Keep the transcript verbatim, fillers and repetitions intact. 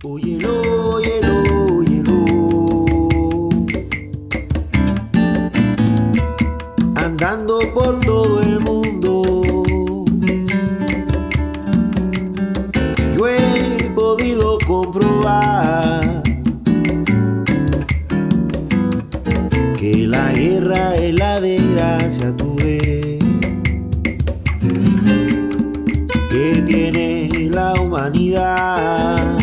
Óyelo, óyelo, óyelo. Andando por todo el mundo, yo he podido comprobar que la guerra es la desgracia, tú ves, que tiene la humanidad.